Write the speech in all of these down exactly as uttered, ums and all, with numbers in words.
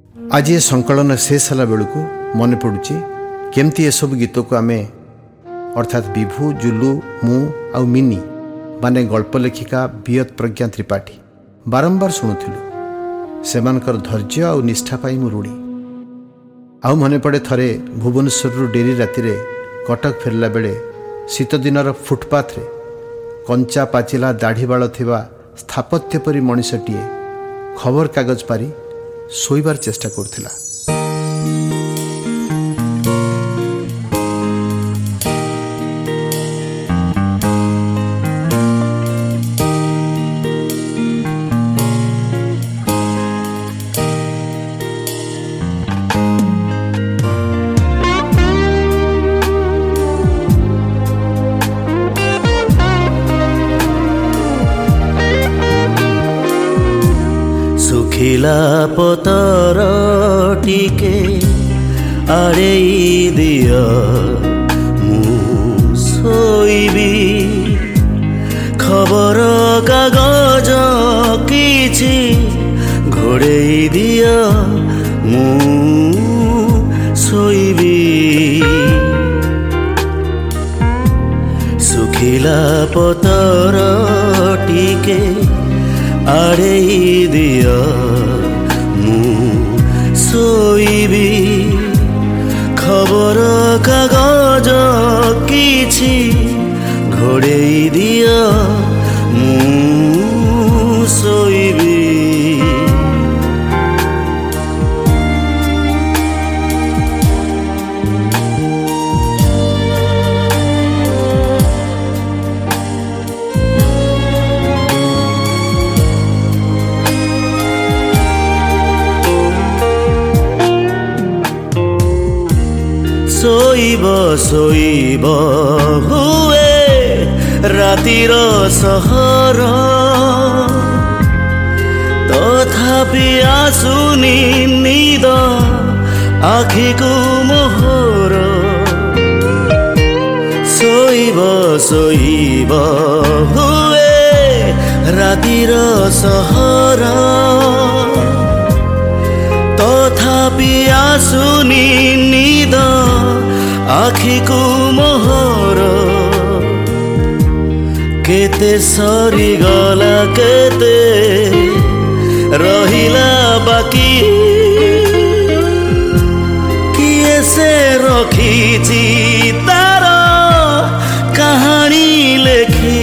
आज ये संकलन शेष होला बेलू मन पड़ुची केमती ये सब गीत को आमे अर्थात विभू जुलू मु आउ मिनी माने गल्प लेखिका बियत प्रज्ञा त्रिपाठी बारंबार शुणुलु सेमानकर धैर्य आउ निष्ठा पाई मु ऋणी। आउ मने पड़े थरे भुवनेश्वर डेरी राति रे कटक फेरला बेले शीत दिनर फुटपाथ रे कंचा पाचिला दाढ़ी बाल थिबा स्थापत्य परी मनीषटीए खबर कागज पारी सोईबार चेष्टा करथिला। सुखिला पतर टिके आड़ेई दिया मु सोईबी खबर कागज किछि घोड़ेई दिया मु सोईबी सुखिला पतर टिके आड़ेई दिया मु सोईबी खबर कागज किछि घोड़ेई दिया मु सोईबी। सोईब सोईब हुए रातिर सहर तथापि आसुनी निद आखिको मोहर सोईब सोईब हुए रातिर सहर तथापि आसुनी निद आखिको मोहर केते सरी गला केते रहिला बाकी किए से रखिछि तार कहानी लेखी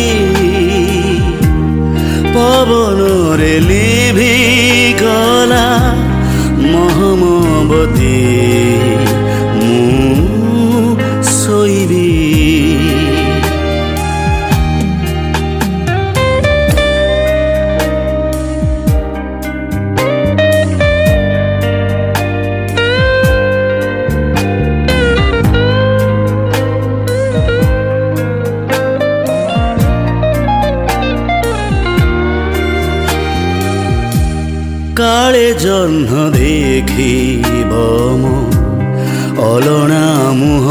पवन रे लिभि गला मोहम्मती मु सोईबी। काले जह्न देखिब मो अलना मुह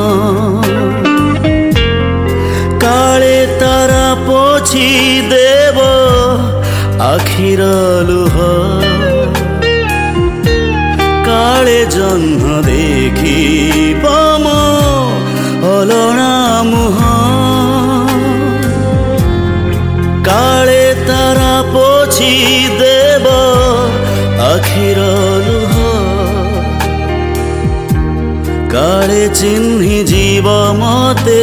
काले तारा पोछि देव आखिर लुह काले जह्न देखिब मो अलना मुह काले तारा पोछि देव आखिर लुह काले चिन्हि जीव मते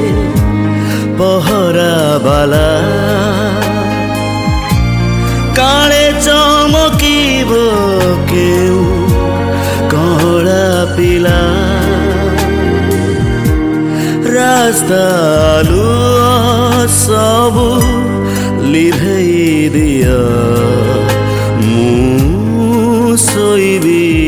पहरा बाला काले चमकीब केउ कला पिला रास्ता लुह सबु लिभेई दिया मु सोईबी।